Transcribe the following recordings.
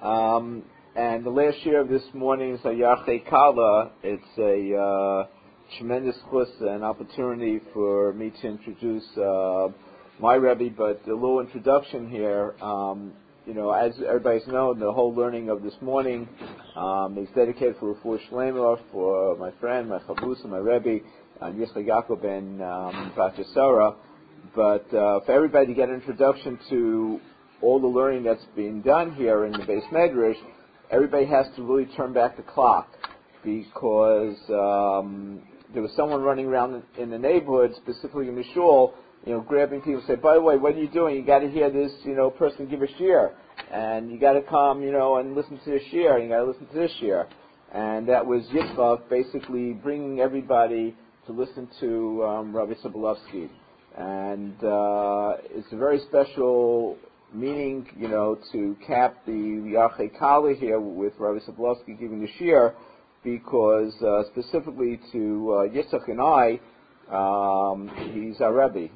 And the last year of this morning is a Yarchei Kala. It's a tremendous chus, an opportunity for me to introduce my Rebbe, but a little introduction here. As everybody's known, the whole learning of this morning is dedicated for Refuah Shlema, for my friend, my Chavus, and my Rebbe, Yitzchak Yaakov ben Bat Yisara. But for everybody to get an introduction to all the learning that's being done here in the Beis Medrash, everybody has to really turn back the clock, because there was someone running around in the neighborhood, specifically in the shul, grabbing people, say, by the way, what are you doing? You got to hear this, person give a shiur, and you got to come, and listen to this shiur, and you got to listen to this shiur. And that was Yitzchak basically bringing everybody to listen to Rabbi Sobolovsky. And it's a very special meaning, to cap the Yarchei Kala here with Rabbi Sobolovsky giving the shiur, because specifically to Yitzchak and I, he's our Rebbe.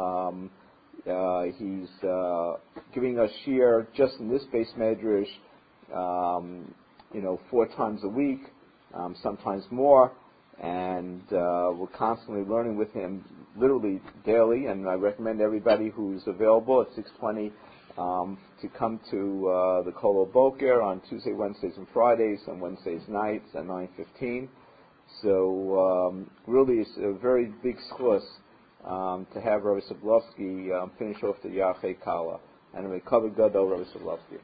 He's giving us shiur just in this Beis Medrash, 4 times a week, sometimes more, and we're constantly learning with him, literally daily. And I recommend everybody who's available at 6:20 to come to the Kol Boker on Tuesday, Wednesdays, and Fridays, and Wednesdays nights at 9:15. So really, it's a very big schus to have Rabbi Sobolovsky finish off the Yarchei Kala. And we cover Gadol Rabbi Sobolovsky.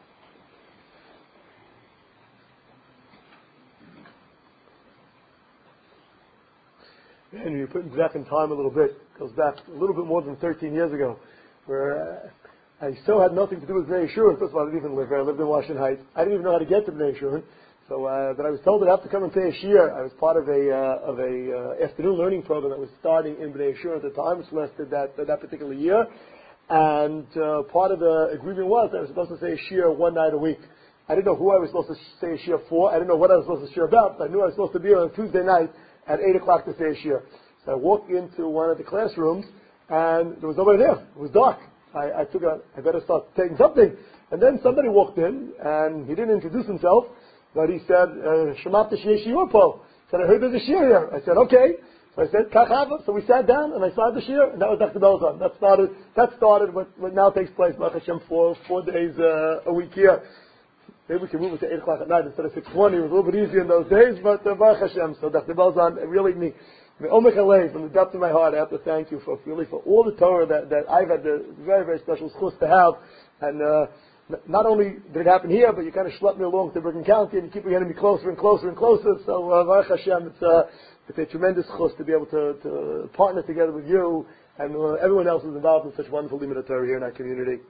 And you put back in time a little bit. It goes back a little bit more than 13 years ago, where I still had nothing to do with Bnei Yeshurun. First of all, I didn't even live there. I lived in Washington Heights. I didn't even know how to get to Bnei Yeshurun. So, but I was told that I have to come and pay a shiur. I was part of a afternoon learning program that was starting in Bnei Yeshurun at the time, which lasted that particular year. And part of the agreement was that I was supposed to say a shiur one night a week. I didn't know who I was supposed to say a shiur for. I didn't know what I was supposed to shiur about, but I knew I was supposed to be on a Tuesday night at 8 o'clock to say a shiur. So I walked into one of the classrooms, and there was nobody there. It was dark. I better start taking something. And then somebody walked in, and he didn't introduce himself, but he said, Shemata sheyeh shiur po. He said, I heard there's a shiur here. I said, okay. So I said, Kach hava. So we sat down, and I started the shiur, and that was Dr. Belzon. That started what now takes place, Baruch Hashem, 4 days a week here. Maybe we can move it to 8 o'clock at night instead of 6:20. It was a little bit easier in those days, but Baruch Hashem. So Dr. Belzon, really from the depth of my heart, I have to thank you for all the Torah that I've had the very, very special schus to have. And not only did it happen here, but you kind of schlepped me along to Bergen County, and you keep getting me closer and closer and closer. So Baruch Hashem, it's a tremendous schus to be able to partner together with you and everyone else who's involved in such wonderful limud Torah here in our community.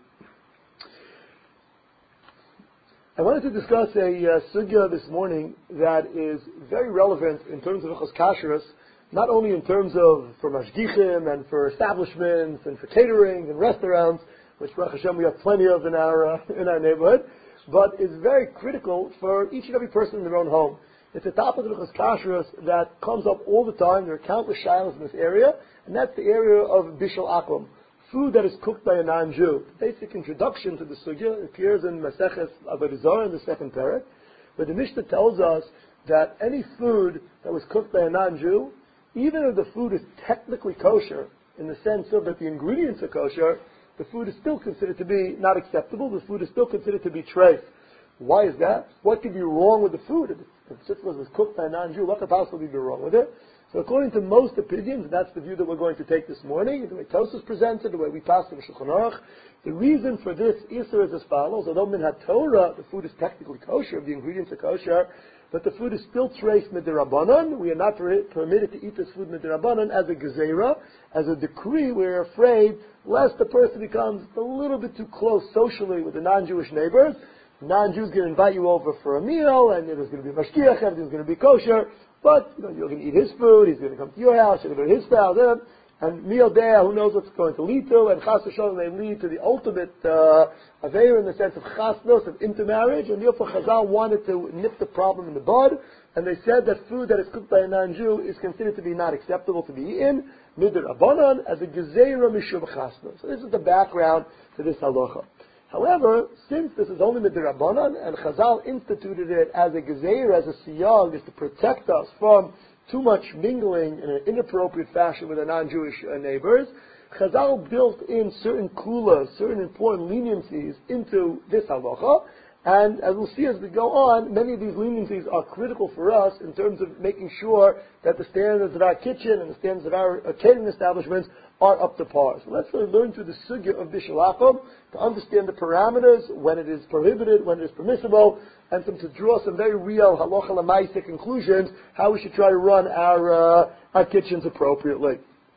I wanted to discuss a sugya this morning that is very relevant in terms of Hilchos Kashrus, not only in terms of for mashgichim and for establishments and for catering and restaurants, which Baruch Hashem we have plenty of in our neighborhood, but is very critical for each and every person in their own home. It's a topic of Hilchos Kashrus that comes up all the time. There are countless shilos in this area, and that's the area of bishul akum, food that is cooked by a non-Jew. The basic introduction to the sugya appears in Maseches Avodah Zarah in the second parak, where the Mishnah tells us that any food that was cooked by a non-Jew, even if the food is technically kosher, in the sense of that the ingredients are kosher, the food is still considered to be not acceptable. The food is still considered to be treif. Why is that? What could be wrong with the food? If it was cooked by a non-Jew, what could possibly be wrong with it? So according to most opinions, and that's the view that we're going to take this morning, the way Tosfos presented, the way we pass in the Shulchan Aruch, the reason for this issur is as follows. Although min haTorah, the food is technically kosher, the ingredients are kosher, but the food is still treif midirabanan. We are not permitted to eat this food midirabanan as a gezerah, as a decree. We're afraid lest the person becomes a little bit too close socially with the non-Jewish neighbors. Non-Jews going to invite you over for a meal, and there's going to be mashgiach, everything's going to be kosher. But you're going to eat his food, he's going to come to your house, you're going to go to his house, and meal there, who knows what's going to lead to, and chas v'shalom may lead to the ultimate aveira in the sense of chasnos, of intermarriage, and therefore Chazal wanted to nip the problem in the bud, and they said that food that is cooked by a non-Jew is considered to be not acceptable to be eaten, midr abanon, as a gezeira mishum chasnos. So this is the background to this halacha. However, since this is only midrabanan, and Chazal instituted it as a gezeir, as a siyag, is to protect us from too much mingling in an inappropriate fashion with our non-Jewish neighbors, Chazal built in certain kulas, certain important leniencies into this halacha, and as we'll see as we go on, many of these leniencies are critical for us in terms of making sure that the standards of our kitchen and the standards of our catering establishments are up to par. So let's really learn through the sugya of bishul akum to understand the parameters, when it is prohibited, when it is permissible, and to draw some very real halacha l'maaseh conclusions, how we should try to run our kitchens appropriately.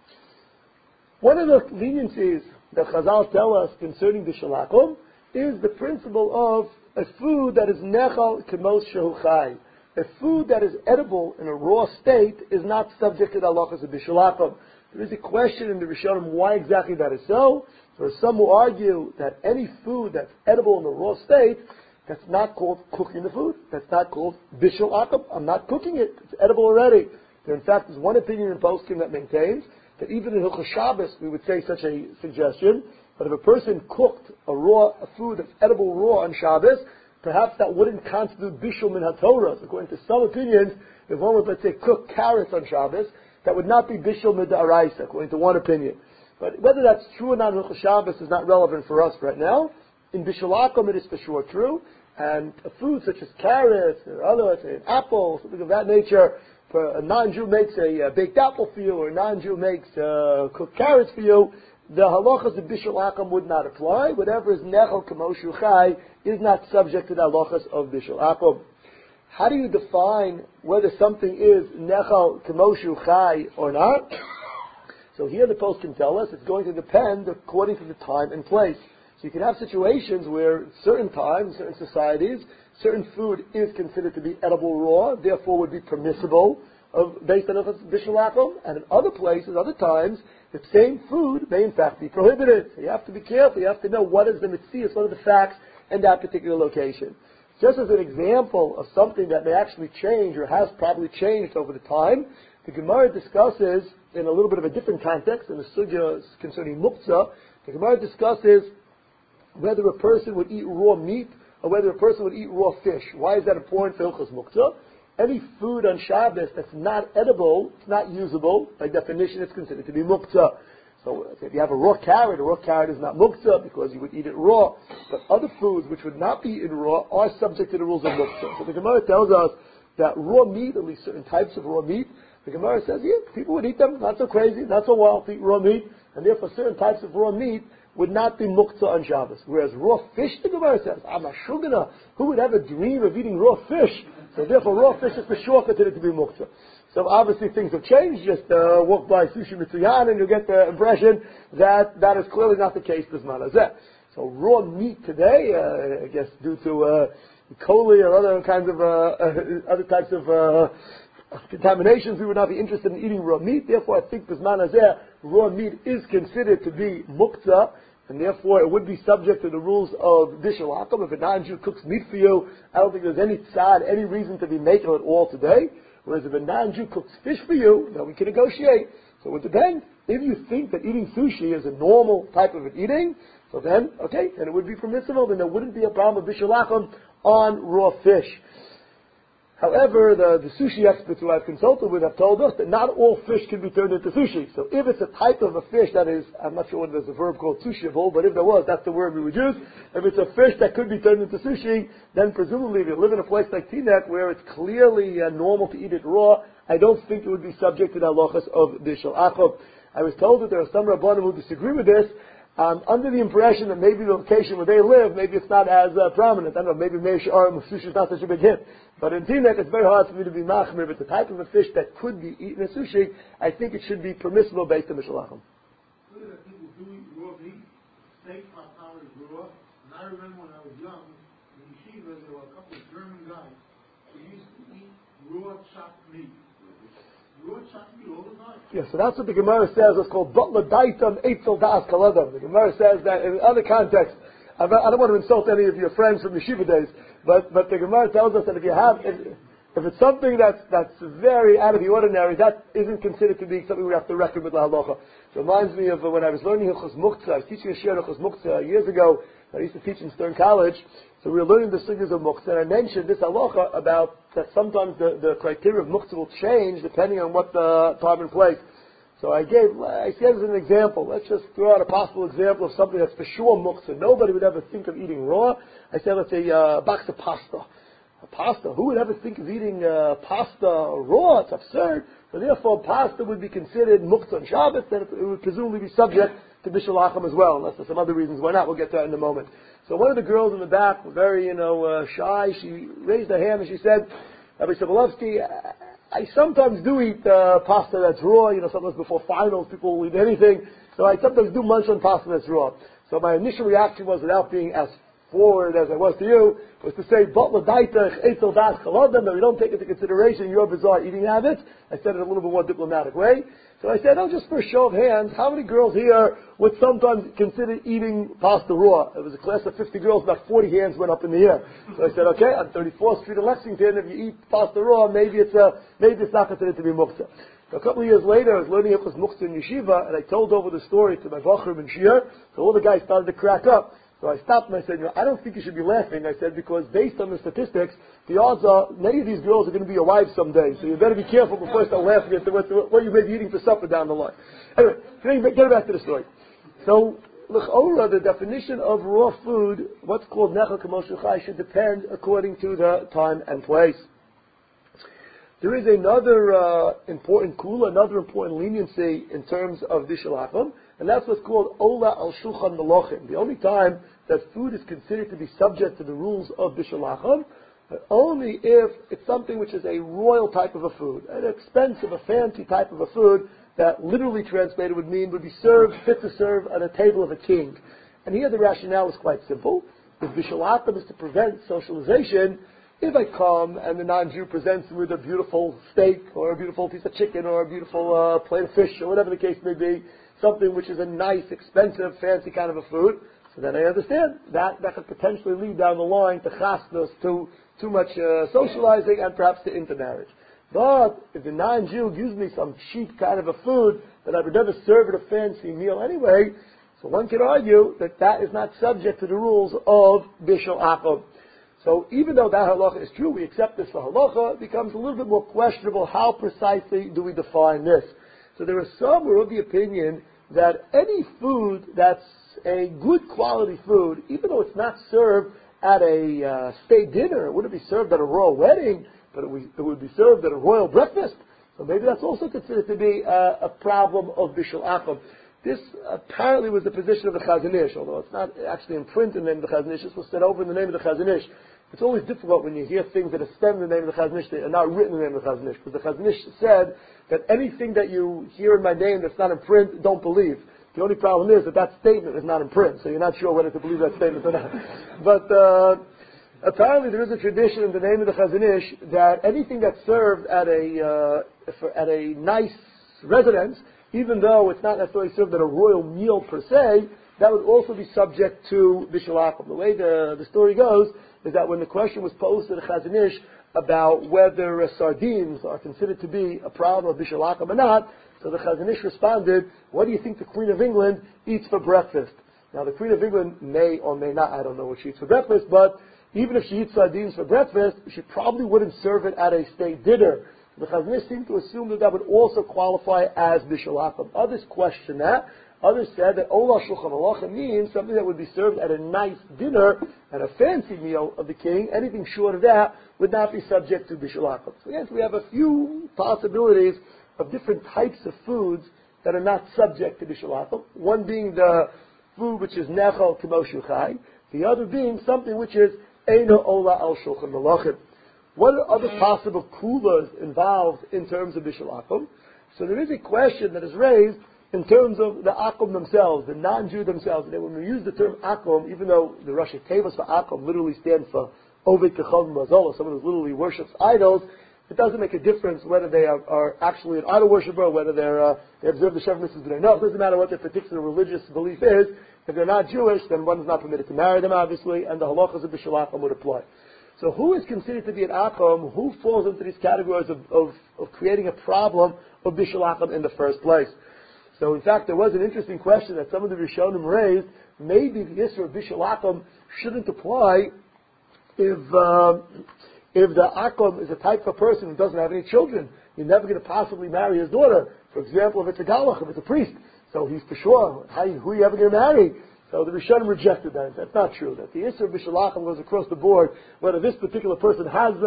One of the leniencies that Chazal tell us concerning bishul akum is the principle of a food that is nechal kemos shehu chai. A food that is edible in a raw state is not subject to the halachas of bishul akum. There is a question in the Rishonim why exactly that is so. There are some who argue that any food that's edible in a raw state, that's not called cooking the food. That's not called bishul akum. I'm not cooking it. It's edible already. There, in fact, is one opinion in poskim that maintains that even in Hilchos Shabbos we would say such a suggestion. But if a person cooked a food that's edible raw on Shabbos, perhaps that wouldn't constitute bishul min haTorah. So according to some opinions, if one would, let's say, cook carrots on Shabbos, that would not be bishul min da'araisa, according to one opinion. But whether that's true or not in Hilchos Shabbos is not relevant for us right now. In bishul akum it is for sure true, and a food such as carrots or other, let's say, an apple, something of that nature, for a non-Jew makes a baked apple for you, or a non-Jew makes cooked carrots for you, the halachas of bishul akum would not apply. Whatever is nechal k'moshu chai is not subject to the halachas of bishul akum. How do you define whether something is nechal k'moshu chai or not? So here the post can tell us it's going to depend according to the time and place. So you can have situations where certain times, certain societies, certain food is considered to be edible raw, therefore would be permissible based on bishul akum, and in other places, other times, the same food may in fact be prohibited. So you have to be careful. You have to know what is the mitzias, what are the facts in that particular location. Just as an example of something that may actually change or has probably changed over the time, the Gemara discusses in a little bit of a different context, in the sugya concerning muktzah, the Gemara discusses whether a person would eat raw meat or whether a person would eat raw fish. Why is that important for Hilchos Muktzah? Any food on Shabbos that's not edible, it's not usable. By definition, it's considered to be muktzah. So if you have a raw carrot is not muktzah because you would eat it raw. But other foods which would not be eaten raw are subject to the rules of muktzah. So the Gemara tells us that raw meat, at least certain types of raw meat, the Gemara says, yeah, people would eat them, not so crazy, not so wild to eat raw meat, and therefore certain types of raw meat would not be muktzah on Shabbos. Whereas raw fish, the Gemara says, Amashugana, who would have a dream of eating raw fish? So therefore raw fish is for sure considered to be muktzah. So obviously things have changed. Just walk by Sushi Mitsuyan and you'll get the impression that that is clearly not the case this Malazeh. So raw meat today, I guess due to E. coli or other kinds of other types of contaminations, we would not be interested in eating raw meat. Therefore, I think Bisman Hazeh, raw meat is considered to be muktzah, and therefore it would be subject to the rules of bishul akum. If a non-Jew cooks meat for you, I don't think there's any tzad, any reason to be making it all today. Whereas if a non-Jew cooks fish for you, then we can negotiate. So it would depend. If you think that eating sushi is a normal type of an eating, so then, okay, then it would be permissible, then there wouldn't be a problem with bishul akum on raw fish. However, the sushi experts who I've consulted with have told us that not all fish can be turned into sushi. So if it's a type of a fish that is, I'm not sure whether there's a verb called sushiable, but if there was, that's the word we would use. If it's a fish that could be turned into sushi, then presumably if you live in a place like Teaneck where it's clearly normal to eat it raw, I don't think it would be subject to the halachas of bishul akum. I was told that there are some Rabbanim who disagree with this, under the impression that maybe the location where they live, maybe it's not as prominent. I don't know, maybe sushi is not such a big hit. But in Teaneck, it's very hard for me to be machmir. But the type of a fish that could be eaten as sushi, I think it should be permissible based on bishul akum. That people do eat raw meat, steak, is raw. And I remember when I was young, in yeshiva, there were a couple of German guys who used to eat raw chopped meat. Raw chopped meat all the time. Yeah, so that's what the Gemara says. It's called Butla Daitam Eitzel Das Kaladam. The Gemara says that in other contexts, I don't want to insult any of your friends from yeshiva days, but the Gemara tells us that if it's something that's very out of the ordinary, that isn't considered to be something we have to reckon with la halacha. It reminds me of when I was learning Hilchos Muktzah. I was teaching a shiur Hilchos Muktzah years ago. I used to teach in Stern College, so we were learning the sugyas of muktzah, and I mentioned this halacha about that sometimes the criteria of muktzah will change depending on what the time and place. So I said as an example, let's just throw out a possible example of something that's for sure muktzah. Nobody would ever think of eating raw. I said, let's say a box of pasta. Pasta. Who would ever think of eating pasta raw? It's absurd. So therefore, pasta would be considered muktzah on Shabbos, then it would presumably be subject to Bishul Acham as well, unless there's some other reasons why not. We'll get to that in a moment. So one of the girls in the back, very, shy, she raised her hand and she said, Rabbi Sobolovsky, I sometimes do eat pasta that's raw. Sometimes before finals, people will eat anything. So I sometimes do munch on pasta that's raw. So my initial reaction was, without being as forward as I was to you, was to say, that we don't take into consideration your bizarre eating habits. I said it in a little bit more diplomatic way. So I said, just for a show of hands, how many girls here would sometimes consider eating pasta raw? It was a class of 50 girls, about 40 hands went up in the air. So I said, okay, on 34th Street in Lexington, if you eat pasta raw, maybe it's not considered to be muktzah. So a couple of years later, I was learning Hilchos Muktzah in yeshiva, and I told over the story to my Bachrim and Shir, so all the guys started to crack up. So I stopped and I said, I don't think you should be laughing. I said, because based on the statistics, the odds are many of these girls are going to be your wives someday. So you better be careful before you start laughing at what you may be eating for supper down the line. Anyway, get back to the story. So, l'chora, the definition of raw food, what's called nechal k'moshe chai, should depend according to the time and place. There is another important kula, another important leniency in terms of Bishul Acham, and that's what's called Ola al Shulchan Melachim. The only time that food is considered to be subject to the rules of Bishul Acham, only if it's something which is a royal type of a food, an expensive, a fancy type of a food that literally translated would mean would be served, fit to serve on a table of a king. And here the rationale is quite simple. If Bishul Acham is to prevent socialization, if I come and the non-Jew presents me with a beautiful steak or a beautiful piece of chicken or a beautiful plate of fish or whatever the case may be, something which is a nice, expensive, fancy kind of a food, so then I understand that could potentially lead down the line to chasnos, to too much socializing and perhaps to intermarriage. But if the non-Jew gives me some cheap kind of a food that I would never serve at a fancy meal anyway, so one could argue that is not subject to the rules of Bishul Acham. So even though that halacha is true, we accept this for halacha, it becomes a little bit more questionable how precisely do we define this. So there are some who are of the opinion that any food that's a good quality food, even though it's not served at a state dinner, it wouldn't be served at a royal wedding, but it would be served at a royal breakfast. So maybe that's also considered to be a problem of Bishul Acham. This apparently was the position of the Chazon Ish, although it's not actually in print in the name of the Chazon Ish. This was said over in the name of the Chazon Ish. It's always difficult when you hear things that are stemmed in the name of the Chazon Ish that are not written in the name of the Chazon Ish, because the Chazon Ish said that anything that you hear in my name that's not in print, don't believe. The only problem is that statement is not in print, so you're not sure whether to believe that statement or not. But apparently there is a tradition in the name of the Chazon Ish that anything that's served at a nice residence, even though it's not necessarily served at a royal meal per se, that would also be subject to Bishul Acham. The way the story goes is that when the question was posed to the Chazon Ish about whether sardines are considered to be a problem of Bishul Acham or not, so the Chazon Ish responded, what do you think the Queen of England eats for breakfast? Now the Queen of England may or may not, I don't know what she eats for breakfast, but even if she eats sardines for breakfast, she probably wouldn't serve it at a state dinner. The Chazon Ish seemed to assume that would also qualify as Bishul Acham. Others question that. Others said that Ola Shulchan Halacha means something that would be served at a nice dinner, at a fancy meal of the king. Anything short of that would not be subject to Bishul Acham. So yes, we have a few possibilities of different types of foods that are not subject to Bishul Acham. One being the food which is Nechal K'moshe Chai. The other being something which is Eino Ola Al Shulchan Halacha. What are other possible kulas involved in terms of Bishul Acham? So there is a question that is raised in terms of the Akum themselves, the non-Jew themselves. And when we use the term Akum, even though the Rashi Tevos for Akum literally stand for Ovid Kechavim Mazola, someone who literally worships idols, it doesn't make a difference whether they are actually an idol worshiper, whether they observe the Sheva Mitzvahs, but no, it doesn't matter what their particular religious belief is. If they're not Jewish, then one is not permitted to marry them, obviously, and the halachas of Bishul Acham would apply. So who is considered to be an Akum? Who falls into these categories of creating a problem of Bishul Acham in the first place? So in fact, there was an interesting question that some of the Rishonim raised. Maybe the Isra of Bishul Akum shouldn't apply if the Akum is a type of person who doesn't have any children. You're never going to possibly marry his daughter. For example, if it's a Galach, if it's a priest. So he's for sure, who are you ever going to marry? So the Rishonim rejected that. That's not true. That the Isra of Bishul Akum goes across the board, whether this particular person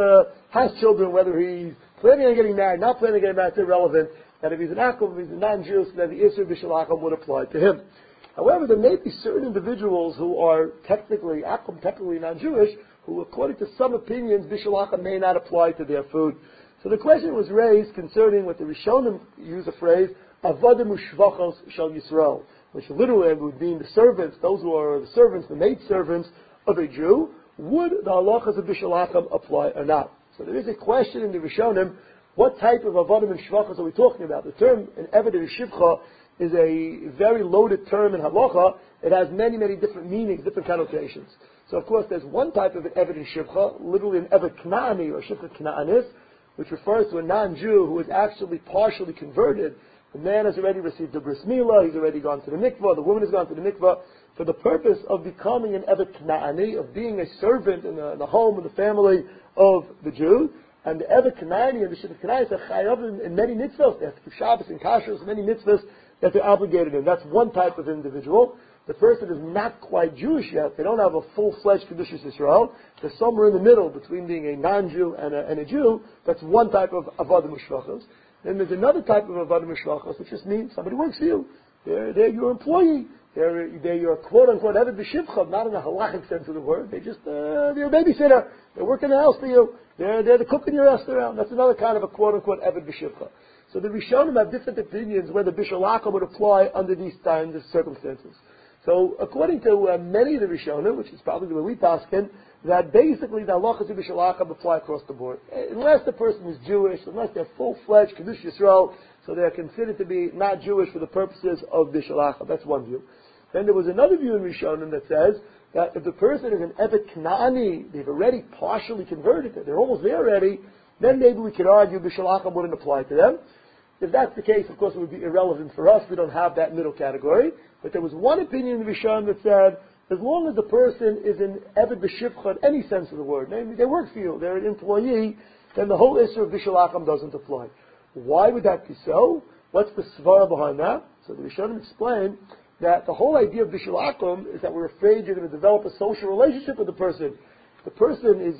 has children, whether he's planning on getting married, not planning on getting married, it's irrelevant. That if he's an Akum, if he's a non-Jew, then the Isra of Bishul Akum would apply to him. However, there may be certain individuals who are technically Akum, technically non-Jewish, who, according to some opinions, Bishul Akum may not apply to their food. So the question was raised concerning what the Rishonim use a phrase, Avadim u'shvachos shel Yisrael, which literally would mean the servants, those who are the servants, the maid servants of a Jew. Would the halachas of Bishul Akum apply or not? So there is a question in the Rishonim, what type of Avadim and Shvachos are we talking about? The term in Eved Shivcha is a very loaded term in halacha. It has many, many different meanings, different connotations. So of course there's one type of an Eved and Shivcha, literally an Eved Knaani or Shivcha Knaanis, which refers to a non-Jew who is actually partially converted. The man has already received the bris milah, he's already gone to the mikvah, the woman has gone to the mikvah, for the purpose of becoming an Evet Knaani, of being a servant in the home and the family of the Jew. And the Evet Knaani and the Shivcha Knaanis are chayav in many mitzvahs. They have to keep Shabbos and Kashrus, many mitzvahs that they're obligated in. That's one type of individual. The person is not quite Jewish yet. They don't have a full-fledged Kedushas Yisrael. They're somewhere in the middle between being a non-Jew and a Jew. That's one type of Avadim U'Shvachos. Then there's another type of Avadim U'Shvachos, which just means somebody works for you. They're your employee. They're your quote-unquote Eved B'Shivcha, not in a halachic sense of the word. They're a babysitter. They work in the house for you. They're the cook in your restaurant. That's another kind of a quote-unquote Eved B'Shivcha. So the Rishonim have different opinions whether Bishul Akum would apply under these kinds of circumstances. So according to many of the Rishonim, which is probably the way we paskin, that basically the halachas of Bishul Akum apply across the board. Unless the person is Jewish, unless they're full-fledged Kedush Yisrael, so they're considered to be not Jewish for the purposes of Bishul Akum. That's one view. Then there was another view in Rishonim that says that if the person is an Evet Knaani, they've already partially converted, they're almost there already, then maybe we could argue Bishul Akum wouldn't apply to them. If that's the case, of course, it would be irrelevant for us. We don't have that middle category. But there was one opinion in the Rishonim that said, as long as the person is an Eved B'Shivcha in any sense of the word, namely they work for you, they're an employee, then the whole issue of Bishul Akum doesn't apply. Why would that be so? What's the svara behind that? So the Rishonim explain that the whole idea of Bishul Akum is that we're afraid you're going to develop a social relationship with the person. The person is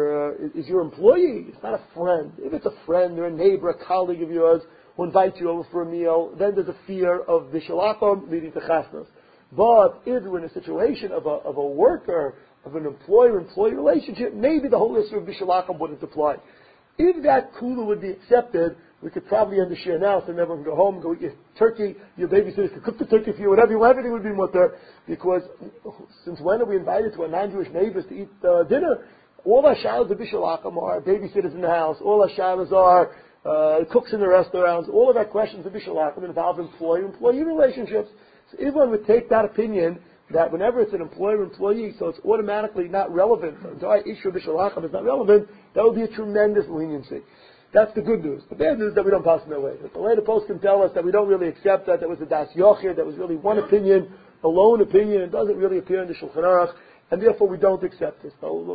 your employee. It's not a friend. If it's a friend or a neighbor, a colleague of yours, who invites you over for a meal, then there's a fear of Bishul Akum leading to chasnas. But if we're in a situation of a worker, of an employer-employee relationship, maybe the whole issue of Bishul Akum wouldn't apply. If that kula would be accepted, we could probably end the share now, so everyone can go home, go eat your turkey, your babysitters could cook the turkey for you, whatever you want, everything would be mutter, because since when are we invited to our non-Jewish neighbors to eat dinner? All our shalos of Bishul Akum are babysitters in the house, all our shalos are cooks in the restaurants, all of our questions of Bishul Akum involve employee relationships. So everyone would take that opinion that whenever it's an employer-employee, so it's automatically not relevant, the entire issue of Bishul Akum is not relevant, that would be a tremendous leniency. That's the good news. The bad news is that we don't pass in that way. The way the post can tell us that we don't really accept that was a das yochid, that was really one opinion, a lone opinion, it doesn't really appear in the Shulchan Aruch, and therefore we don't accept this.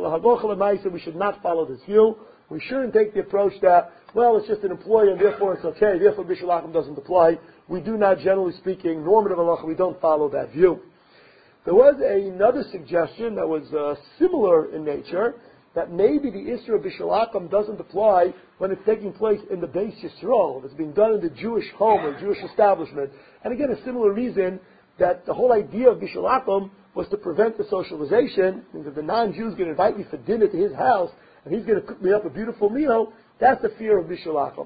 So we should not follow this view. We shouldn't take the approach that, well, it's just an employee and therefore it's okay, therefore Bishul Akum doesn't apply. We do not, generally speaking, normative halacha, we don't follow that view. There was another suggestion that was similar in nature, that maybe the issue of Bishul Akum doesn't apply when it's taking place in the Beis Yisrael, if it's being done in the Jewish home or Jewish establishment. And again, a similar reason that the whole idea of Bishul Akum was to prevent the socialization, because if the non-Jew's going to invite me for dinner to his house, and he's going to cook me up a beautiful meal, that's the fear of Bishul Akum.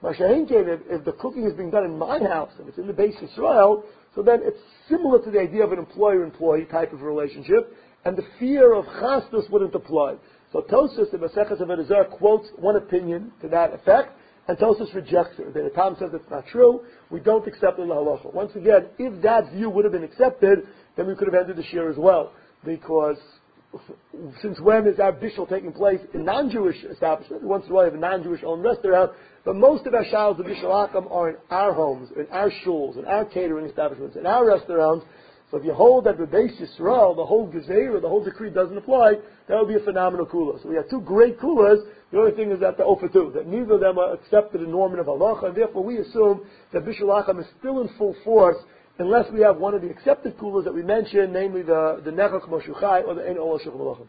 If the cooking is being done in my house, if it's in the Beis Yisrael, so then it's similar to the idea of an employer-employee type of relationship, and the fear of chasnas wouldn't apply. So Tosfos in Maseches Avodah Zarah quotes one opinion to that effect, and Tosfos rejects it. The Tam says it's not true. We don't accept it in the halacha. Once again, if that view would have been accepted, then we could have ended the shir as well, because since when is our bishul taking place in non-Jewish establishments? Once in a while, we have a non-Jewish owned restaurant, but most of our shalos of bishul akum are in our homes, in our shuls, in our catering establishments, in our restaurants. So if you hold that the Beis Yisrael, the whole gezeira, the whole decree doesn't apply, that would be a phenomenal kula. So we have two great kulas. The only thing is that the ofer two, that neither of them are accepted in normative halacha, and therefore we assume that bishul akum is still in full force unless we have one of the accepted kulas that we mentioned, namely the nechach moshuchai or the ein olah shulchan malachim.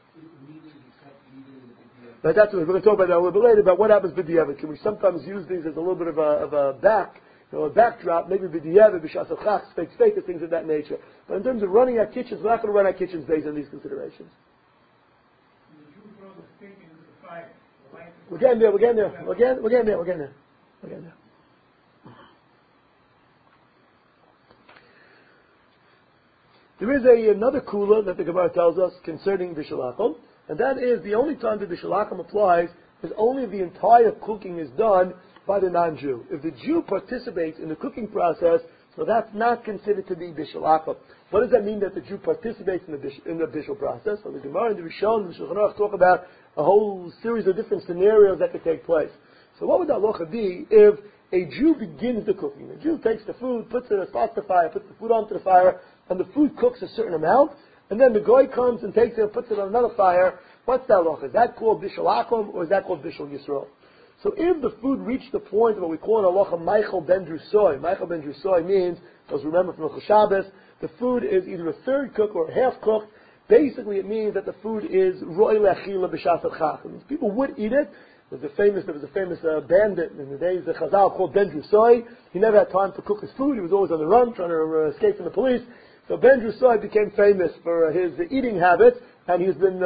But that's what we're going to talk about that a little bit later. About what happens b'diavad. Can we sometimes use these as a little bit of a backdrop, maybe b'diavad, b'shas achach, steak, things of that nature. But in terms of running our kitchens, we're not going to run our kitchens based on these considerations. We're getting there. There is another kula that the Gemara tells us concerning bishul akum, and that is the only time that bishul akum applies is only if the entire cooking is done by the non-Jew. If the Jew participates in the cooking process, so that's not considered to be bishul akum. What does that mean that the Jew participates in the bishul process? So the Gemara and the Rishon and the Shulchan Aruch talk about a whole series of different scenarios that could take place. So what would the halacha be if a Jew begins the cooking? The Jew takes the food, puts it, starts the fire, puts the food onto the fire, and the food cooks a certain amount, and then the goy comes and takes it and puts it on another fire. What's that halacha? Is that called bishul akum or is that called bishul yisrael? So if the food reached the point of what we call in halacha Michael ben Drusoy. Michael ben Drusoy means, as remember from the Shabbos, the food is either a third cook or a half cooked. Basically, it means that the food is ro'y le'achila b'shas al-chach. It means people would eat it. There was a famous bandit in the days of Chazal called Ben Drusoy. He never had time to cook his food. He was always on the run, trying to escape from the police. So Ben Drusoy became famous for his eating habits, and he's been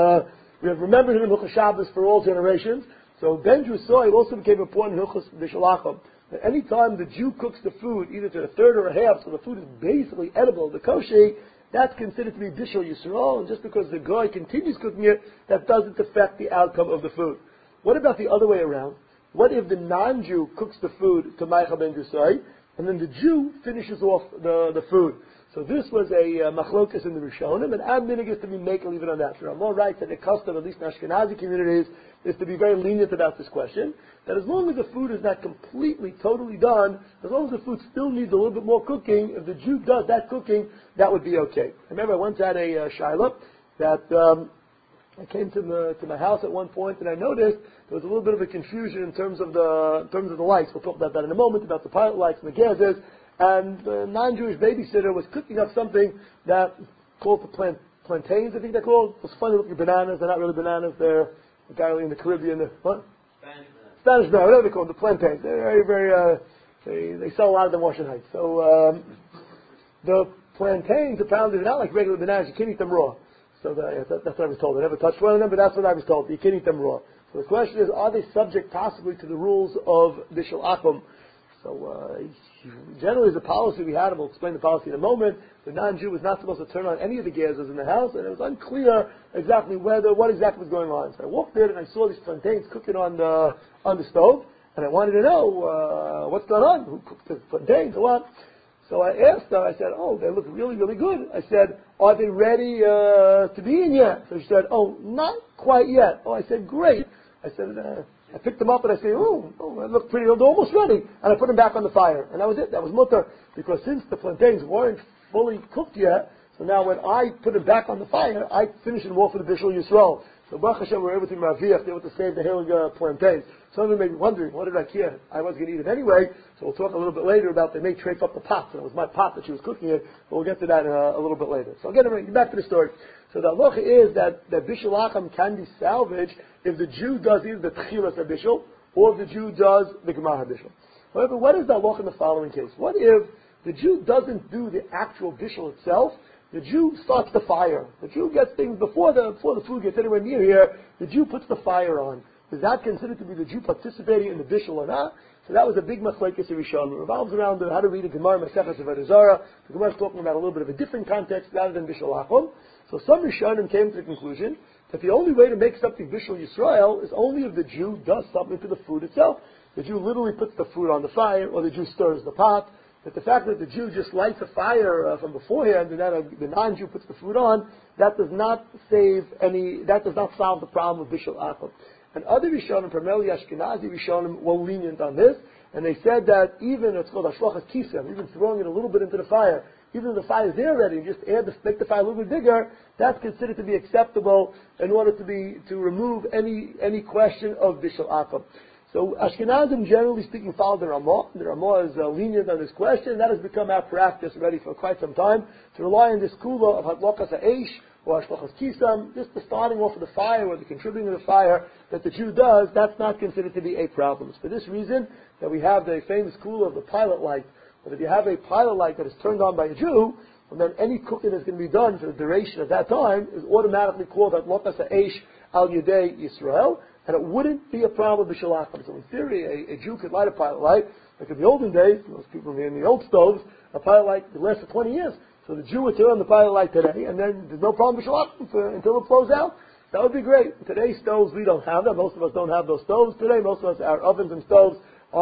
we have remembered him in Hilchos Shabbos for all generations. So Ben Drusoy also became important in Hilchos bishul akum. Any time the Jew cooks the food, either to a third or a half, so the food is basically edible, the kosher, that's considered to be bishul yisrael, and just because the guy continues cooking it, that doesn't affect the outcome of the food. What about the other way around? What if the non-Jew cooks the food to Maicha ben Drusai, and then the Jew finishes off the food? So this was a machlokas in the Rishonim, and our minhag is to be makel even on that. So Ramah writes that the custom, at least in Ashkenazi communities, is to be very lenient about this question, that as long as the food is not completely, totally done, as long as the food still needs a little bit more cooking, if the Jew does that cooking, that would be okay. I remember I once had a shaila that I came to my house at one point, and I noticed there was a little bit of a confusion in terms of the lights. We'll talk about that in a moment, about the pilot lights and the gezes. And the non-Jewish babysitter was cooking up something that called the plantains, I think they're called. Those funny looking bananas. They're not really bananas. They're apparently in the Caribbean. What? Spanish banana, whatever they call them, the plantains. They're very, they sell a lot of them in Washington Heights. So the plantains, apparently, they're not like regular bananas. You can't eat them raw. So that's what I was told. I never touched one of them, but that's what I was told. You can't eat them raw. So the question is, are they subject possibly to the rules of bishul akum? So generally, as a policy we had, and we'll explain the policy in a moment, the non-Jew was not supposed to turn on any of the gezes in the house, and it was unclear exactly what exactly was going on. So I walked in and I saw these plantains cooking on the stove, and I wanted to know what's going on. Who cooked the plantains or what? So I asked her, I said, oh, they look really, really good. I said, are they ready to be in yet? So she said, oh, not quite yet. Oh, I said, great. I said, I picked them up and I said, oh, they look pretty, they're almost ready. And I put them back on the fire. And that was it. That was mutter. Because since the plantains weren't fully cooked yet, so now when I put them back on the fire, I finished them off with the bishul yisrael. So Baruch Hashem, we were able to marviach, they were able to save the Helig plantains. Some of them may be wondering, what did I care? I was going to eat it anyway. So we'll talk a little bit later about they may trape up the pot. So it was my pot that she was cooking it, but we'll get to that a little bit later. So again, back to the story. So the halacha is that bishul akum can be salvaged if the Jew does either the tchilas habishul or if the Jew does the gemar habishul. However, what is the halacha in the following case? What if the Jew doesn't do the actual bishul itself? The Jew starts the fire. The Jew gets things before the food gets anywhere near here. The Jew puts the fire on. Is that considered to be the Jew participating in the bishul or not? So that was a big machlekes Rishon. It revolves around how to read a Gemara Maseches Avodah Zarah. The Gemara is talking about a little bit of a different context rather than bishul akum. So some Rishonim came to the conclusion that the only way to make something bishul Yisrael is only if the Jew does something to the food itself. The Jew literally puts the food on the fire, or the Jew stirs the pot. that the fact that the Jew just lights a fire from beforehand and then the non-Jew puts the food on, that does not solve the problem of Bishul Acham. And other Rishonim, primarily Ashkenazi Rishonim, were lenient on this, and they said that even, it's called Ashlochas Kisem, even throwing it a little bit into the fire, even if the fire is there already, and just make the fire a little bit bigger, that's considered to be acceptable in order to remove any question of Bishul Acham. So Ashkenazim, generally speaking, follow the Ramah. The Ramah is lenient on this question, and that has become our practice already for quite some time, to rely on this kula of Hadlokas Ha'esh, or Ashlochas Kisam, just the starting off of the fire, or the contributing to the fire, that the Jew does, that's not considered to be a problem. It's for this reason that we have the famous kula of the pilot light, that if you have a pilot light that is turned on by a Jew, and then any cooking that's going to be done for the duration of that time is automatically called Hadlokas Ha'esh al Yedei Yisrael, and it wouldn't be a problem with Bishul Acham. So in theory, a Jew could light a pilot light, like in the olden days, most people in the old stoves, a pilot light could last for 20 years. So the Jew would turn on the pilot light today, and then there's no problem with Bishul Acham until it blows out. That would be great. In today's stoves, we don't have that. Most of us don't have those stoves today. Most of us, our ovens and stoves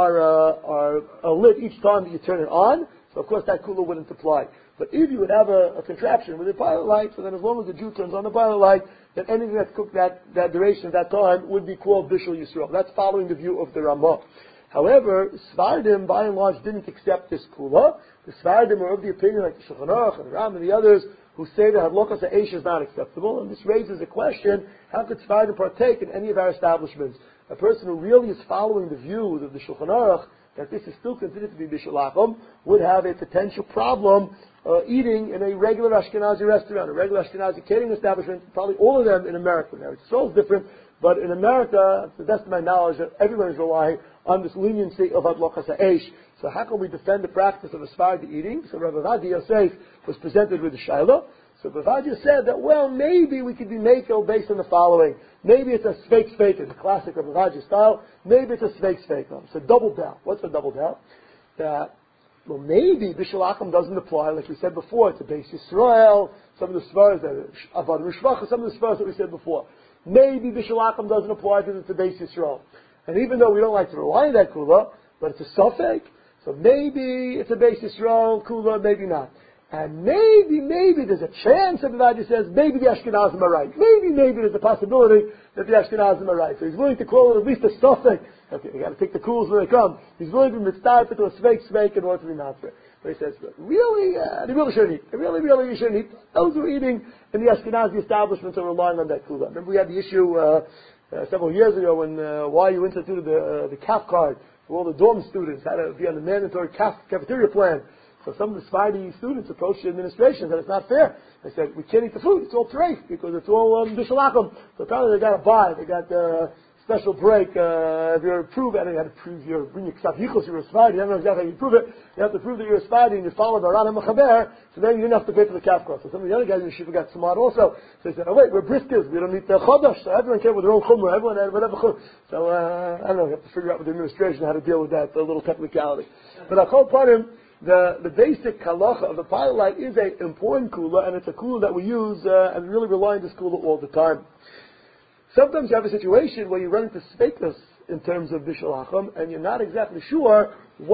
are lit each time that you turn it on. So of course that kula wouldn't apply. But if you would have a contraption with a pilot light, so then as long as the Jew turns on the pilot light, then anything that's cooked that duration of that time would be called Bishul Yisrael. That's following the view of the Ramah. However, Sfardim, by and large, didn't accept this kula. The Sfardim are of the opinion, like the Shulchan Aruch and the Ram and the others, who say that Hadlokas Ha'esh is not acceptable, and this raises a question: how could Sfardim partake in any of our establishments? A person who really is following the views of the Shulchan Aruch that this is still considered to be Bishul Acham would have a potential problem eating in a regular Ashkenazi restaurant, a regular Ashkenazi catering establishment, probably all of them in America. Now, it's so different, but in America, to the best of my knowledge, everyone is relying on this leniency of Hadlokas Ha'esh. So how can we defend the practice of Sephardi eating? So Rabbi Ovadia Yosef was presented with the Shaila. So Rabbi Ovadia said that, well, maybe we could be makel based on the following. Maybe it's a sveik sveik, the classic Rabbi Ovadia style. Maybe it's a sveik sveik. It's a double doubt. What's a double doubt? That, well, maybe Bishul Acham doesn't apply, like we said before. It's a Beis Yisrael. Some of the svaras that about Rishvach, some of the svaras that we said before. Maybe Bishul Acham doesn't apply because it's a Beis Yisrael. And even though we don't like to rely on that kula, but it's a suffix, so maybe it's a Beis Yisrael kula, maybe not. And maybe there's a chance, everybody says, maybe the Ashkenazim are right. Maybe there's a possibility that the Ashkenazim are right. So he's willing to call it at least a suffix. Okay, you got to take the kulas where they come. He's willing to mitzvah to a sveik in order to be matzvah. But he says, really, they really shouldn't eat. Really, you shouldn't eat. Those who are eating in the Ashkenazi establishments are relying on that kula. Remember we had the issue several years ago when YU instituted the CAF card for all the dorm students, had to be on the mandatory cafeteria plan. So some of the Sephardi students approached the administration and said, it's not fair. They said, we can't eat the food. It's all treif because it's all Bishul Acham. So apparently they got to buy. They got special break. If you're approved, and you have to prove you're bringing Ksav Yichus, you're a Sephardi. You don't know exactly how you prove it. You have to prove that you're a Sephardi and you follow the Aran HaMachaber. So then you didn't have to pay for the calf cost. So some of the other guys in the Shiva got smart also. So they said, oh wait, we're briskers. We don't need the Chodesh. So everyone came with their own chumrah. Everyone had whatever chumrah. So I don't know. You have to figure out with the administration how to deal with that little technicality. But I call upon him. The basic halacha of the pilot light is an important kula, and it's a kula that we use and really rely on this kula all the time. Sometimes you have a situation where you run into sveikus in terms of Bishul Acham, and you're not exactly sure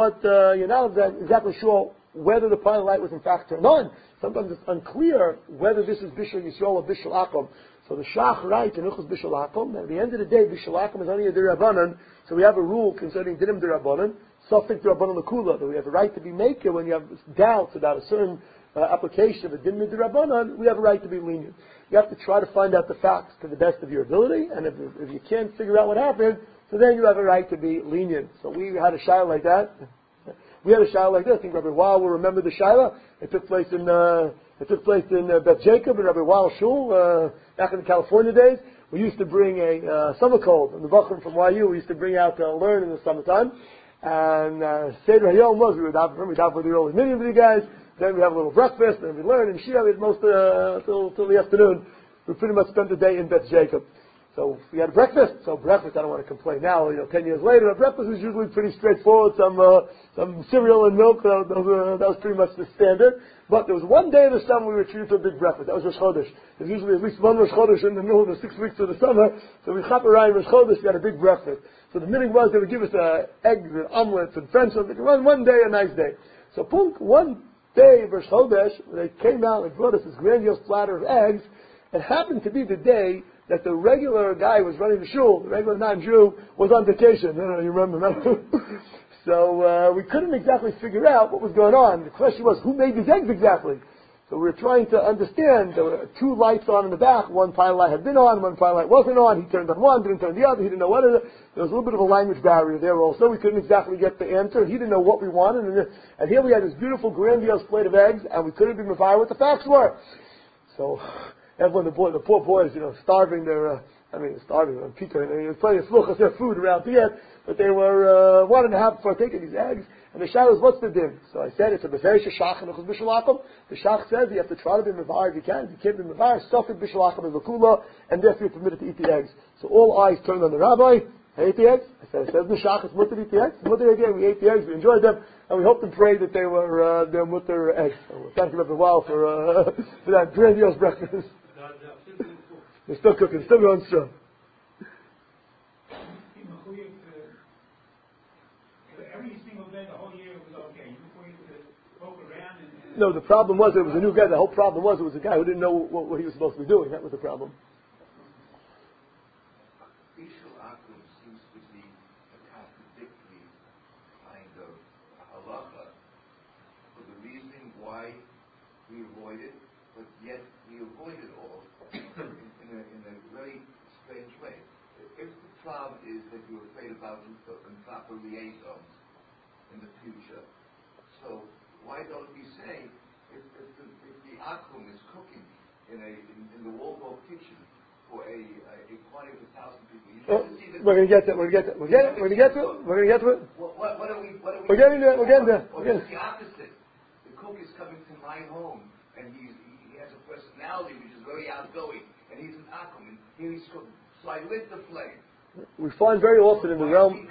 exactly sure whether the pilot light was in fact turned on. Sometimes it's unclear whether this is Bishul Yisrael or Bishul Acham. So the Shach writes in Uchos Bishul Acham, at the end of the day, Bishul Acham is only a Dirabanan, so we have a rule concerning Dinim Dirabanan, Sofik Dirabanan L'Kula, that we have a right to be maker when you have doubts about a certain application of a Dinim Dirabanan, we have a right to be lenient. You have to try to find out the facts to the best of your ability, and if you can't figure out what happened, so then you have a right to be lenient. So we had a shayla like that. We had a shayla like this. I think Rabbi Weil will remember the shayla. It took place in Beth Jacob and Rabbi Weil Shul back in the California days. We used to bring a summer cold, and the Bachrim from YU we used to bring out to learn in the summertime. And Seder Hayom was we would daven for the early minyan with you guys. Then we have a little breakfast, and we learn. And Shia we had most till the afternoon. We pretty much spent the day in Beth Jacob. So we had breakfast. So breakfast, I don't want to complain now. 10 years later, breakfast was usually pretty straightforward. Some cereal and milk. That was pretty much the standard. But there was one day in the summer we were treated to a big breakfast. That was Rosh Chodesh. There's usually at least one Rosh Chodesh in the middle of the 6 weeks of the summer. So we chap around Rosh Chodesh. We had a big breakfast. So the meaning was they would give us eggs and omelets and French. One day, a nice day. So one day, Rosh Chodesh, they came out and brought us this grandiose platter of eggs. It happened to be the day that the regular guy who was running the shul, the regular non-Jew, was on vacation. I don't know, you remember? So we couldn't exactly figure out what was going on. The question was, who made these eggs exactly? So we were trying to understand. There were two lights on in the back. One pilot light had been on, one pilot light wasn't on. He turned on one, didn't turn on the other. He didn't know what it was. There was a little bit of a language barrier there also. We couldn't exactly get the answer. He didn't know what we wanted. And here we had this beautiful, grandiose plate of eggs, and we couldn't be mavir what the facts were. So everyone, the poor boys, starving starving on Pika. There was plenty of sluchas, their food around here, but they were wanted to have partaken these eggs. And the shah was, what's the din? So I said, it's a beferish shach and a b'shalachim. The shach says you have to try to be mevar if you can. If you can't be mevar, sofik b'shalachim is lakula, and therefore you're permitted to eat the eggs. So all eyes turned on the rabbi. I ate the eggs. I said, it says the shach is mutter to eat the eggs. Mutter again, we ate the eggs, we enjoyed them, and we hoped and prayed that they were their mutter eggs. So thank you for a while for that grandiose breakfast. They're still cooking, still going strong. Every single day, the whole year, it was okay. Before you could poke around and No, the problem was it was a new guy. The whole problem was it was a guy who didn't know what he was supposed to be doing. That was the problem. Bishul Akum seems to be a contradictory kind of halacha for the reason why we avoid it, but yet we avoid it all in a very strange way. If the problem is that you're afraid about improper liaisons in the future, so why don't we say if the akum is cooking in the Waldorf kitchen for a quantity of 1,000 people, you should see that. We're going to get to it. We're going to get to it. What are we? We're getting there. We're getting there. Or it's the opposite. The cook is coming to my home, and he has a personality which is very outgoing, and he's an akum, and here he's cooking. So I lit the flame. We find very often in the realm.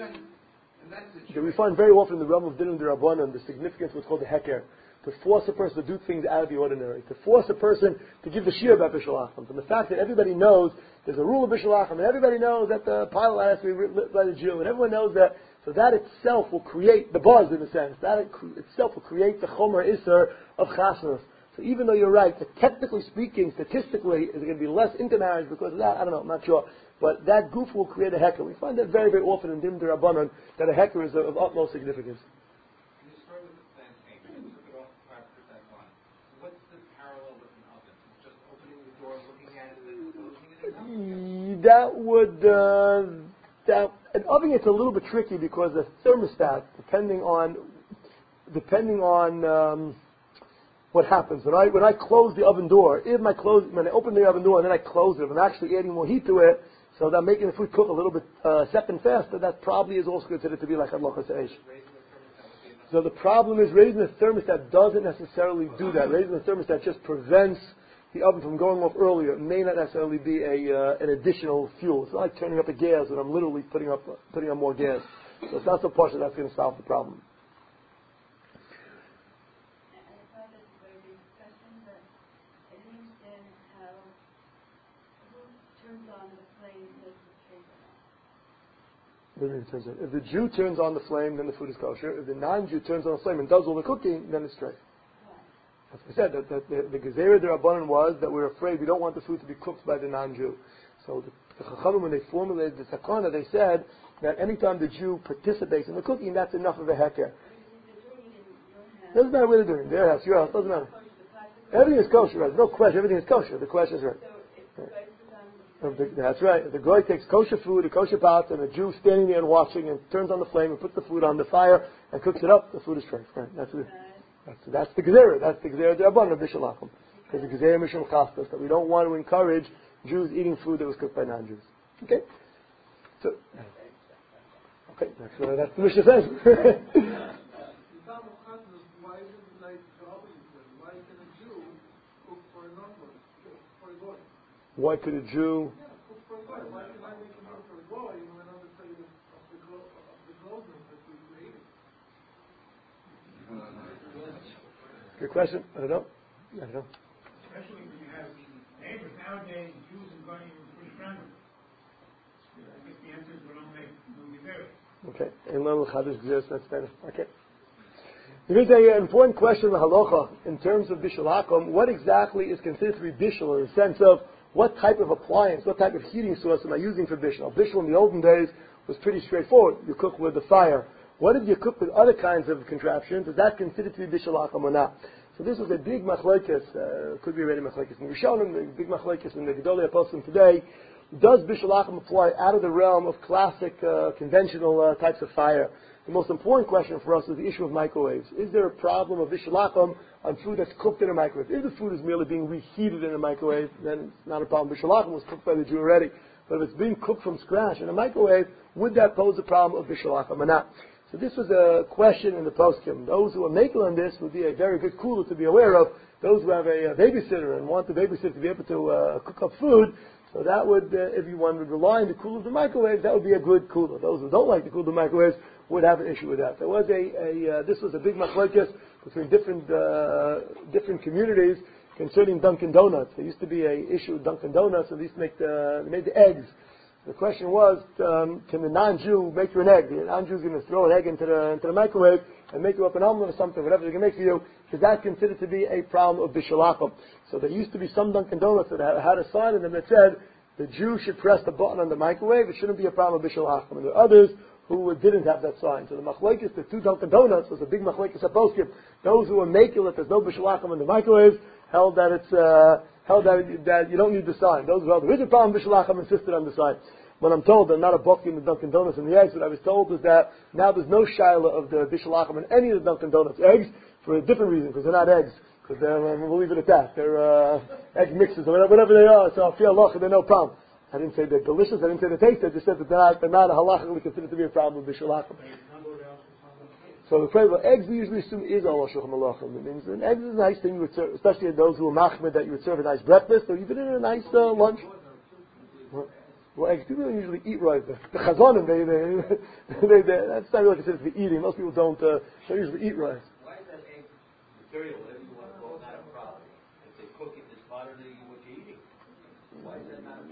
We find very often in the realm of din and rabbanan the significance of what's called the heker, to force a person to do things out of the ordinary, to force a person to give the shir about bishul acham. From the fact that everybody knows there's a rule of bishul acham, and everybody knows that the pilot has to be lit by the Jew, and everyone knows that. So that itself will create the buzz, in a sense. That itself will create the chomer iser of chasnas. So even though you're right, that technically speaking, statistically, is it going to be less intermarriage because of that? I don't know, I'm not sure. But that goof will create a heker. We find that very, very often in Din D'Rabbanan that a heker is of utmost significance. Can you start with the plantain? You took it off 5% on. What's the parallel with an oven? Just opening the door, looking at it, and closing it? That would, an oven it's a little bit tricky because the thermostat, depending on what happens. When I close the oven door, when I open the oven door and then I close it, I'm actually adding more heat to it, so that I'm making the food cook a little bit second faster. That probably is also considered to be like a lochas eish. So the problem is raising the thermostat doesn't necessarily do that. Raising the thermostat just prevents the oven from going off earlier. It may not necessarily be an additional fuel. It's not like turning up the gas and I'm literally putting up more gas. So it's not so partial that's going to solve the problem. If the Jew turns on the flame, then the food is kosher. If the non-Jew turns on the flame and does all the cooking, then it's straight. As I said, that the Gezerah D'Rabbanan was that we're afraid we don't want the food to be cooked by the non-Jew. So the Chachamim, when they formulated the Sakana, they said that anytime the Jew participates in the cooking, that's enough of a heker. Doesn't matter where they're doing. Their house, your house, doesn't matter. Everything is kosher, right? No question, everything is kosher. The question is right. That's right. If the goy takes kosher food, a kosher pot, and a Jew standing there and watching and turns on the flame and puts the food on the fire and cooks it up, the food is straight. Right? That's the gezerah. That's the gezerah d'Rabbanan of bishul acham. Because the gezerah mishum chastas that we don't want to encourage Jews eating food that was cooked by non-Jews. Okay. So, that's the Mishnah says. Why could a Jew? Good question. I don't know. Especially when you have neighbors nowadays, Jews are going pretty friendly. I guess the answer is we don't be there. Okay. And learn l'chadish gzeres. That's better. Okay. There is an important question in the halacha in terms of bishul hakum. What exactly is considered to be bishul in the sense of what type of appliance, what type of heating source am I using for bishul? Bishul in the olden days was pretty straightforward. You cook with the fire. What if you cook with other kinds of contraptions? Is that considered to be bishul hakum or not? So this was a big machlokes, could be already machlokes in Rishonim, the big machlokes in the Gedolei Apostle today. Does bishul hakum apply out of the realm of classic, conventional types of fire? The most important question for us is the issue of microwaves. Is there a problem of bishul hakum on food that's cooked in a microwave? If the food is merely being reheated in a microwave, then it's not a problem. Bishul hakum was cooked by the Jew already. But if it's being cooked from scratch in a microwave, would that pose a problem of bishul hakum or not? So this was a question in the poskim. Those who are making on this would be a very good kula to be aware of. Those who have a babysitter and want the babysitter to be able to cook up food, so that would, if you one would rely on the cooler of the microwave, that would be a good cooler. Those who don't like the cooler of the microwaves would have an issue with that. There was this was a big machlokes between different communities concerning Dunkin' Donuts. There used to be an issue with Dunkin' Donuts, and they used to they made the eggs. The question was, can the non-Jew make you an egg? The non-Jew is going to throw an egg into the microwave and make you up an omelet or something, whatever they can make for you. Is that considered to be a problem of bishul hakum? So there used to be some Dunkin' Donuts that had a sign in them that said the Jew should press the button on the microwave. It shouldn't be a problem of bishul hakum. And there are others who didn't have that sign. So the machlokes, the two Dunkin' Donuts, was a big machlokes aposkim. Those who were making that there's no bishul hakum in the microwave held that that you don't need the sign. Those who held there is a problem bishul hakum insisted on the sign. When I'm told I'm not a bucky in the Dunkin' Donuts and the eggs, what I was told is that now there's no shaila of the bishul hakum in any of the Dunkin' Donuts eggs for a different reason, because they're not eggs. Because we'll leave it at that. They're egg mixes or whatever they are. So I feel halacha, they're no problem. I didn't say they're delicious. I didn't say they taste. I just said that they're not halachically considered to be a problem with bishul hakum. So the phrase, well, eggs we usually assume is all shulchan malachim. It means an egg is a nice thing you would serve, especially those who are machmed that you would serve a nice breakfast or even in a nice lunch. Well, eggs people usually eat rice. The chazonim, that's not really considered to be eating. Most people don't usually eat rice. Why is that egg material, whatever you want to call it, not a problem? If they cook it, it's part of what you're eating. Why is that not a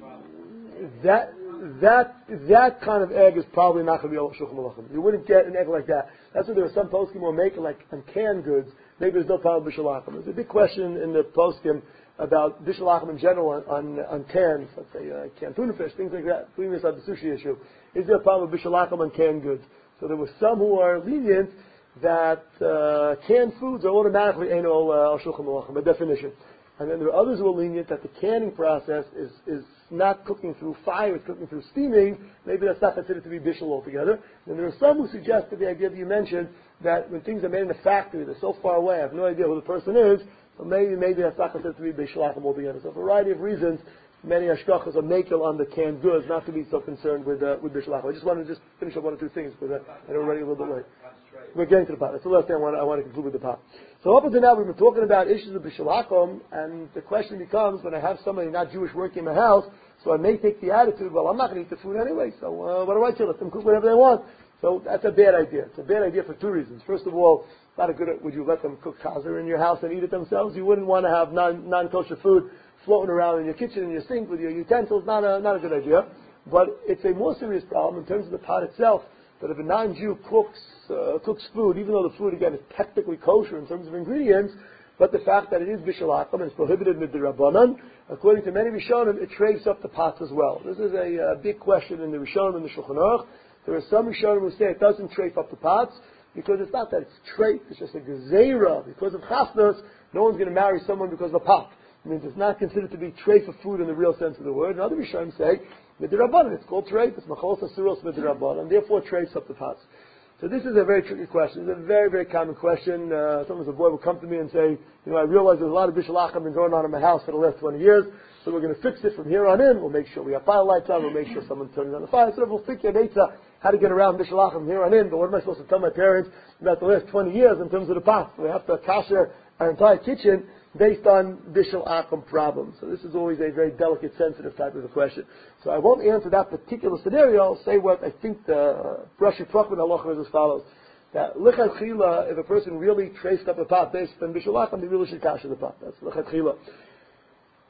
problem? That kind of egg is probably not going to be all shulchan malachim. You wouldn't get an egg like that. That's why there are some poskim who are making like on canned goods. Maybe there's no problem with bishul hakum. There's a big question in the poskim about bishul hakum in general on cans, let's say canned tuna fish, things like that. Putting this on the sushi issue, is there a problem with bishul hakum on canned goods? So there were some who are lenient that canned foods are automatically ain't all shulchan malachim by definition. And then there are others who are lenient that the canning process is not cooking through fire, it's cooking through steaming. Maybe that's not considered to be bishul altogether. And there are some who suggest that the idea that you mentioned, that when things are made in a factory, they're so far away, I have no idea who the person is, so maybe that's not considered to be bishul hakum altogether. So for a variety of reasons, many hashkachas are makel on the canned goods, not to be so concerned with bishul hakum. I just wanted to finish up one or two things, because I'm already a little bit late. We're getting to the pot. That's the last thing I want to conclude with the pot. So up until now, we've been talking about issues of bishul hakum, and the question becomes, when I have somebody not Jewish working in my house, so I may take the attitude, well, I'm not going to eat the food anyway, so what do I do? Let them cook whatever they want. So that's a bad idea. It's a bad idea for two reasons. First of all, not a good. Would you let them cook chazer in your house and eat it themselves? You wouldn't want to have non-kosher food floating around in your kitchen, in your sink with your utensils. Not a good idea. But it's a more serious problem in terms of the pot itself. That if a non-Jew cooks food, even though the food again is technically kosher in terms of ingredients, but the fact that it is bishul hakum and it's prohibited midrabanan, according to many Rishonim, it traves up the pots as well. This is a big question in the Rishonim and the Shulchan Aruch. There are some Rishonim who say it doesn't trafe up the pots, because it's not that it's trafe, it's just a gezerah. Because of chasnos, no one's going to marry someone because of a pot. It means it's not considered to be trafe of food in the real sense of the word. And other Rishonim say, midrabanan, it's called trafe, it's machos asuros midrabanan, and therefore trafes up the pots. So this is a very tricky question. It's a very, very common question. Sometimes a boy will come to me and say, I realize there's a lot of bishul hakum been going on in my house for the last 20 years, so we're going to fix it from here on in. We'll make sure we have fire lights on. We'll make sure someone turns on the fire. So we'll figure out how to get around bishul hakum from here on in. But what am I supposed to tell my parents about the last 20 years in terms of the pots? We have to kasher our entire kitchen based on bishul hakum problems. So this is always a very delicate, sensitive type of a question. So I won't answer that particular scenario. I'll say what I think the Rashi Prachman halacha is as follows. That lechat chila, if a person really traced up a pot based on bishul hakum, they really should kasher the pot. That's lechat chila.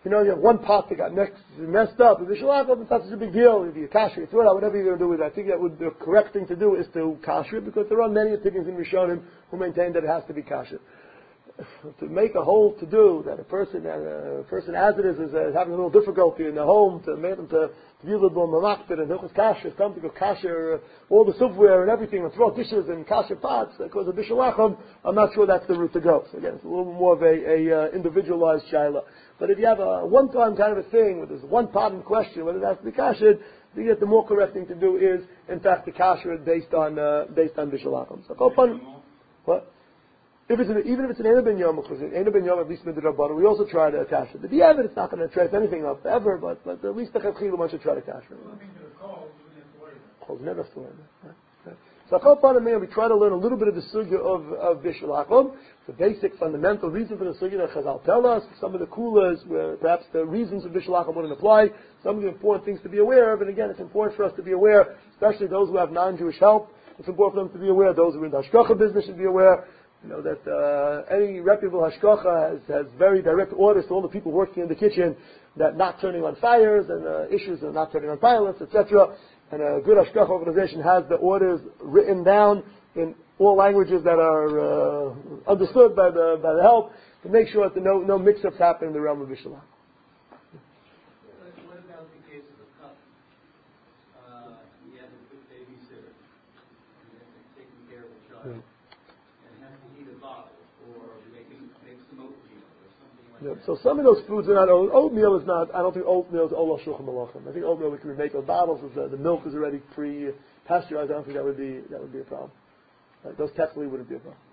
you have one pot that got messed up, it's not such a big deal. If you kasher, you throw it out, whatever you're going to do with it. I think the correct thing to do is to kasher it, because there are many opinions in Rishonim who maintain that it has to be kasher. To make a whole to do that a person as it is having a little difficulty in the home, to make them to be a little more mamakbid and hilchos kasher, come to go kasher all the silverware and everything, and throw dishes and kasher pots because of bishul lachem, I'm not sure that's the route to go. So again, it's a little more of a individualized shaila. But if you have a one-time kind of a thing where there's one pot in question, whether that's the kasher, the more correct thing to do is, in fact, the kasher based on bishul lachem. So what? Even if it's an Eina Ben Yom, because Eina Ben Yom, at least midrabanan, we also try to attach it. But the evidence it's not going to trace anything up ever, but at least the Chachil one should try to attach it. Never have to worry about. So we try to learn a little bit of the sugya of bishul lachem, the basic fundamental reason for the sugya that Chazal tell us, some of the kulas where perhaps the reasons of bishul lachem wouldn't apply, some of the important things to be aware of, and again, it's important for us to be aware, especially those who have non-Jewish help. It's important for them to be aware. Those who are in the hashgacha business should be aware. That any reputable hashgacha has very direct orders to all the people working in the kitchen that not turning on fires and issues of not turning on violence, etc. And a good hashgacha organization has the orders written down in all languages that are understood by the help to make sure that no mix-ups happen in the realm of bishul lachem. What about the case of a couple? You have a good babysitter, and taking care of a child. So some of those foods are not oatmeal is not. I don't think oatmeal is olah shulchan malachim. I think oatmeal we can make out bottles. The milk is already pre-pasteurized. I don't think that would be a problem. Those technically wouldn't be a problem.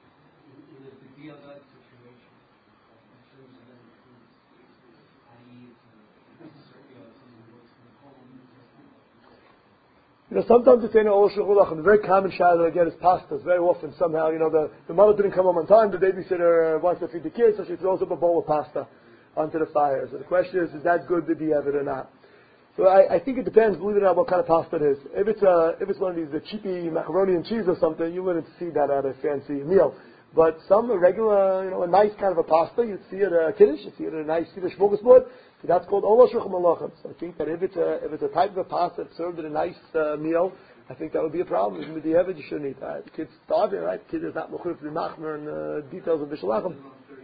Sometimes it's in olah shulchan malachim. The very common shayla that I get is pastas. Very often, somehow, the mother didn't come home on time. The babysitter wants to feed the kids, so she throws up a bowl of pasta onto the fire. So the question is that good to be evident or not? So I think it depends, believe it or not, what kind of pasta it is. If it's one of these cheapy macaroni and cheese or something, you wouldn't see that at a fancy meal. But some regular, a nice kind of a pasta, you'd see it at a kiddush, you'd see it at a nice Yiddish smorgasbord. So that's called olah shulchan malachim. So I think that if it's a type of a pasta that's served at a nice meal, I think that would be a problem. Even with the evidence, you shouldn't eat that. The kid's starving, right? The kid is not mechuyv to be machmer and details of bishul lachem.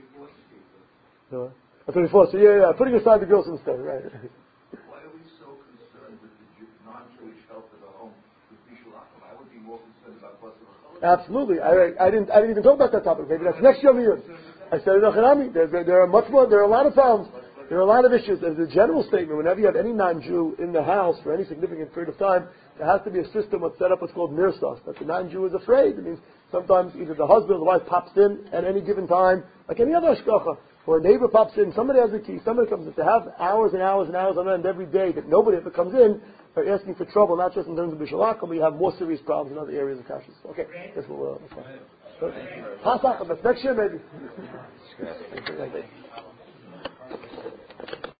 34th. So yeah, putting aside the girls instead, right? Why are we so concerned with the non-Jewish help in the home with bishul lachem? I would be more concerned about pasuk. Absolutely. I didn't even talk about that topic. Maybe that's next Yom Yud. I said it in Achanami. There are much more. There are a lot of problems. There are a lot of issues. As a general statement, whenever you have any non-Jew in the house for any significant period of time, there has to be a system that's set up what's called mirsas. That the non-Jew is afraid. It means sometimes either the husband or the wife pops in at any given time, like any other hashgacha, or a neighbor pops in, somebody has a key, somebody comes in. To have hours and hours and hours on end every day that nobody ever comes in, are asking for trouble, not just in terms of bishul lachem, but you have more serious problems in other areas of kashrus. Okay, that's what we'll Pasach, that's next year maybe.